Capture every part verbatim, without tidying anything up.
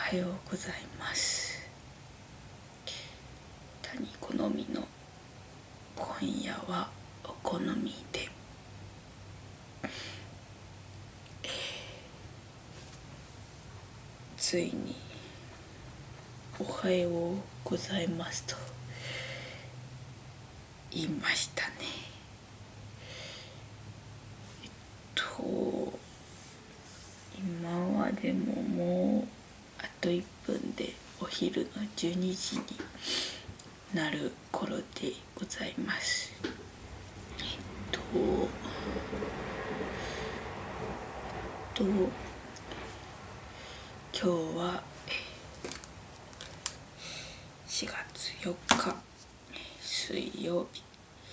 はようございます。谷好みの今夜はお好みで、えー、ついにおはようございますと言いましたね。えっと今はでももうあといっぷんでお昼のじゅうにじになる頃でございます。えっとと今日はしがつよっか水曜日、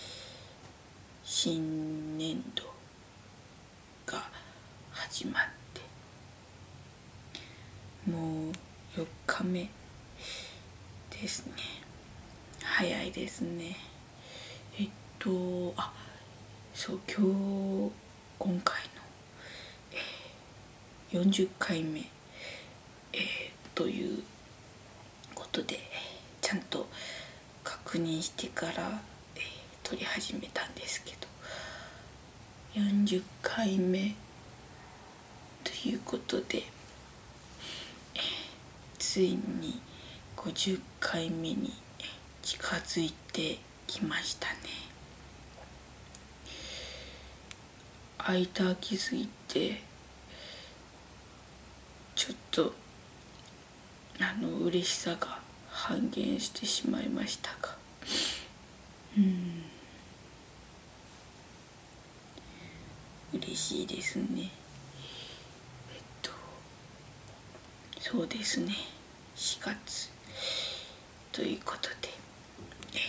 新年度が始まってもうよっかめですね。早いですね。えっとあそう今日今回の、えー、よんじゅっかいめ、えー、ということでちゃんと確認してから、えー、撮り始めたんですけど、よんじゅっかいめということで、えー、ついにごじゅっかいめに近づいてきましたね。空いた空きすぎてちょっとあの嬉しさが半減してしまいましたが、うん嬉しいですね。えっとそうですね、しがつということで、えー、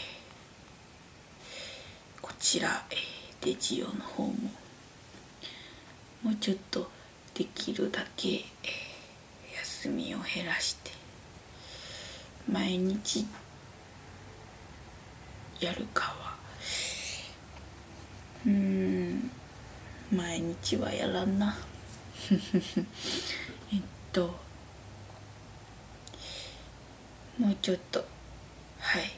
こちら、えー、デジオの方ももうちょっとできるだけ、えー、休みを減らして毎日やるかはうーん毎日はやらんなえっともうちょっとはい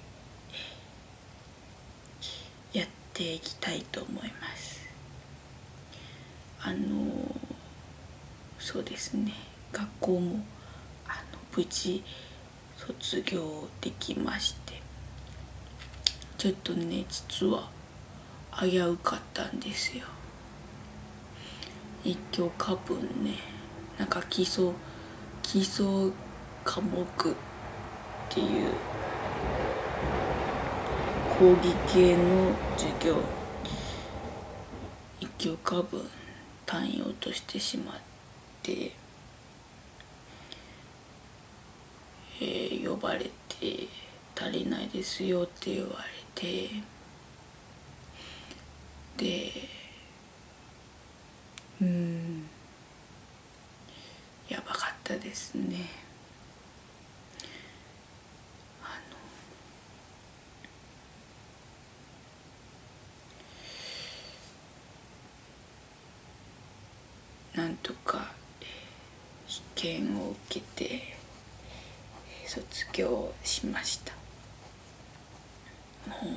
やっていきたいと思います。あのそうですね、学校もあの無事卒業できまして、ちょっとね実は危うかったんですよ。一教科文ね、なんか基礎基礎科目っていう講義系の授業、一教科文単位落としてしまって、えー、呼ばれて足りないですよって言われて、でうんやばかったですね。あのなんとか試験を受けて卒業しました。もう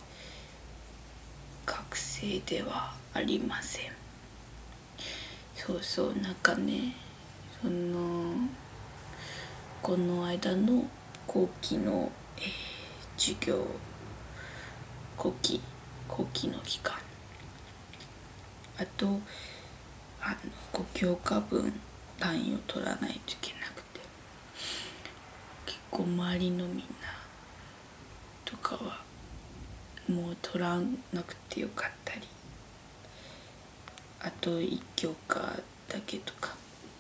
学生ではありません。そうそうなんかね、そのこの間の後期の、えー、授業後期後期の期間、あとあのご教科分単位を取らないといけなくて、結構周りのみんなとかはもう取らなくてよかったり、あといち教科だけとか、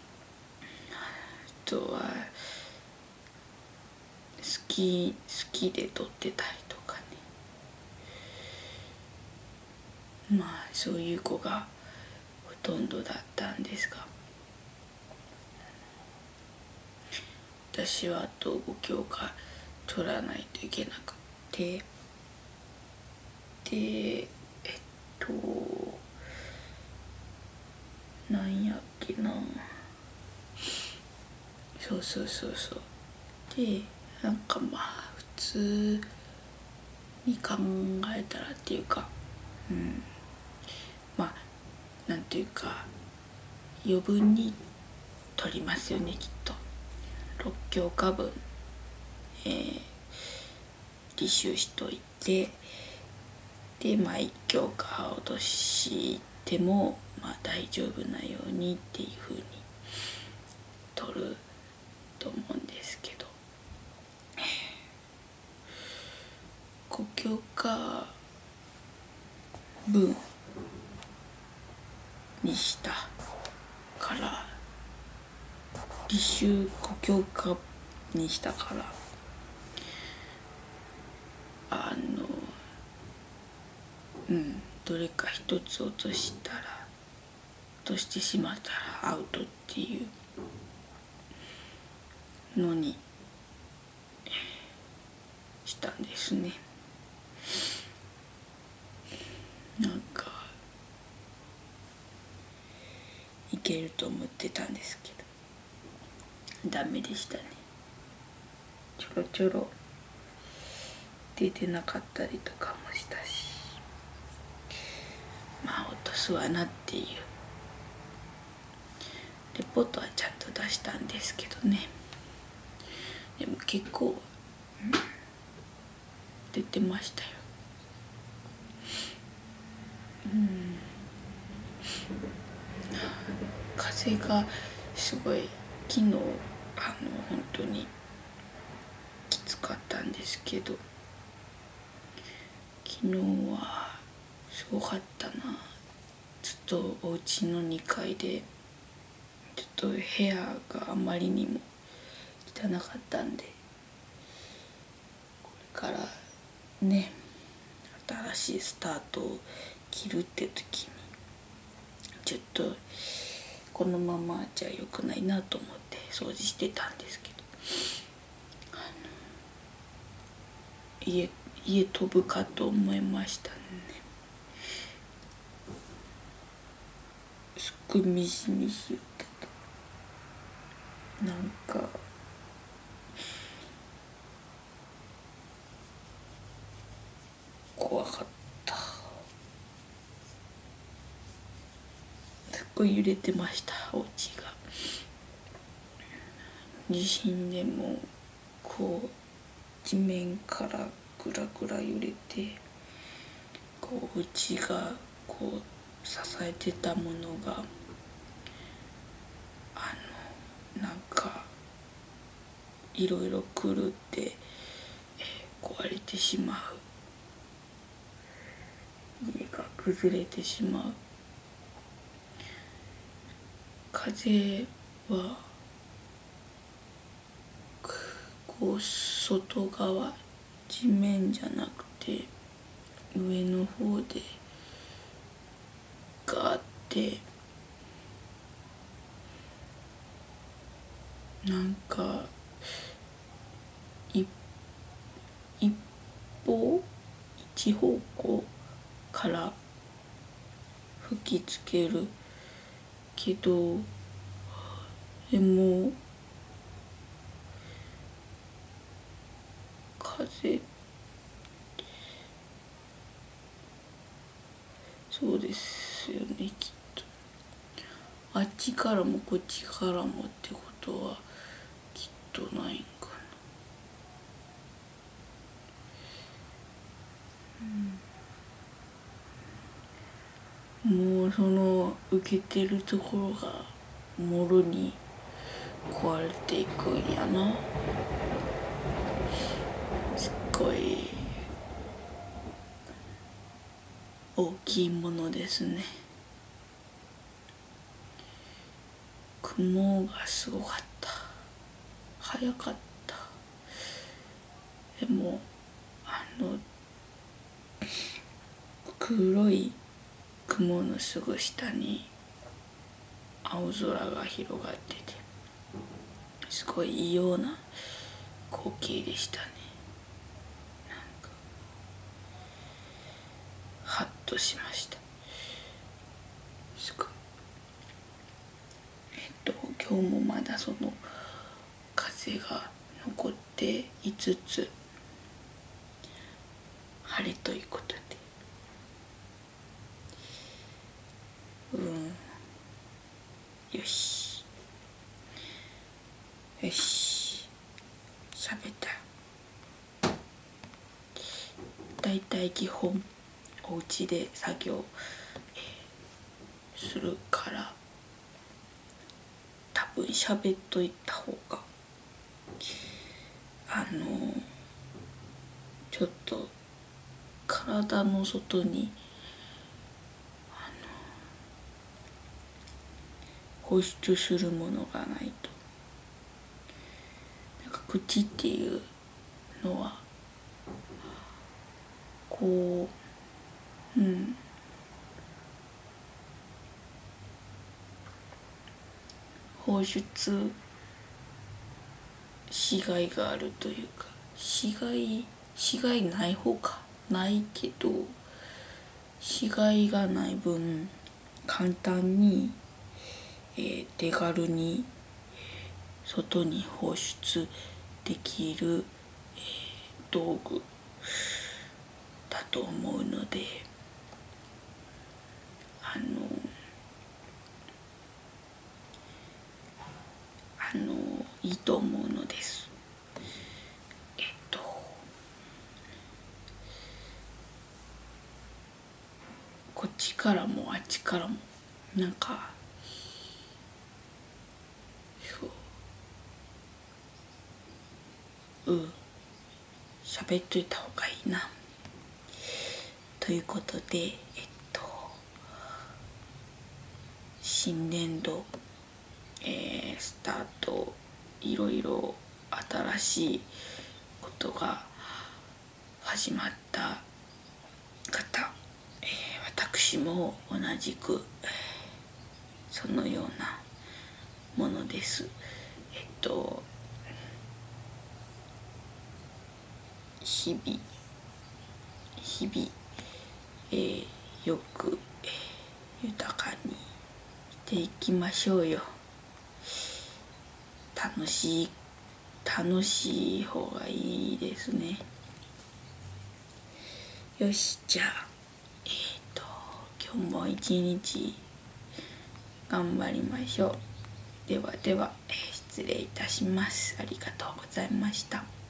あとは好き好きで取ってたりとかね、まあそういう子がほとんどだったんですが、私はあとご教科取らないといけなくて、でえっとなんやっけな、 そうそうそうそう。でなんかまあ普通に考えたらっていうか、うん、まあなんていうか余分に取りますよねきっと。ろっ教科分、えー、履修しといて、でまあいっ教科落としてもまあ大丈夫なようにっていうふうに取ると思うんですけど、ご教科分にしたから履修ご教科にしたからあのうんどれか一つ落としたら落としてしまったらアウトっていうのにしたんですね。なんかいけると思ってたんですけどダメでしたね。ちょろちょろ出てなかったりとかもしたし、まあ落とすわなっていう。レポートはちゃんと出したんですけどね。でも結構、うん、出てましたよ。うん、風がすごい昨日あの本当にきつかったんですけど、昨日はすごかったな。ずっとお家のにかいでちょっと部屋があまりにも汚かったんで、これからね新しいスタートを切るって時にちょっとこのままじゃ良くないなと思って掃除してたんですけど、家家飛ぶかと思いましたね。すっごいミシミシ言ってた。なんか怖かった。すっごい揺れてました、お家が。地震でもこう地面からぐらぐら揺れて、こう家がこう支えてたものがあのなんかいろいろ狂って、えー、壊れてしまう、家が崩れてしまう。風はこう外側地面じゃなくて上の方でがあって、なんか一一方一方向から吹きつけるけど、でも風そうですよねきっと。あっちからもこっちからもってことはきっとないんかな。もうその受けてるところがもろに壊れていくんやな。すっごい大きいものですね。雲がすごかった。早かった。でもあの黒い雲のすぐ下に青空が広がってて、すごい異様な光景でしたね。なんかハッとしました。すごい。えっと今日もまだその汗が残っていつつ晴れということで、うんよしよし喋った。だいたい基本お家で作業、えー、するから多分喋っといた方があのちょっと体の外にあの放出するものがないと、なんか口っていうのはこううん放出しがいがあるというか、しがいしがいない方かないけど、しがいがない分簡単に、えー、手軽に外に放出できる、えー、道具だと思うので、あのあのいいと思うのです。えっとこっちからもあっちからもなんかそううん喋っといた方がいいなということで、えっと新年度、えー、スタート、いろいろ新しいことが始まった方、えー、私も同じく、えー、そのようなものです。えっと日々日々、えー、よく、えー、豊かにしていきましょうよ。楽しい楽しい方がいいですね。よし、じゃあえっと今日も一日頑張りましょう。ではでは、えー、失礼いたします。ありがとうございました。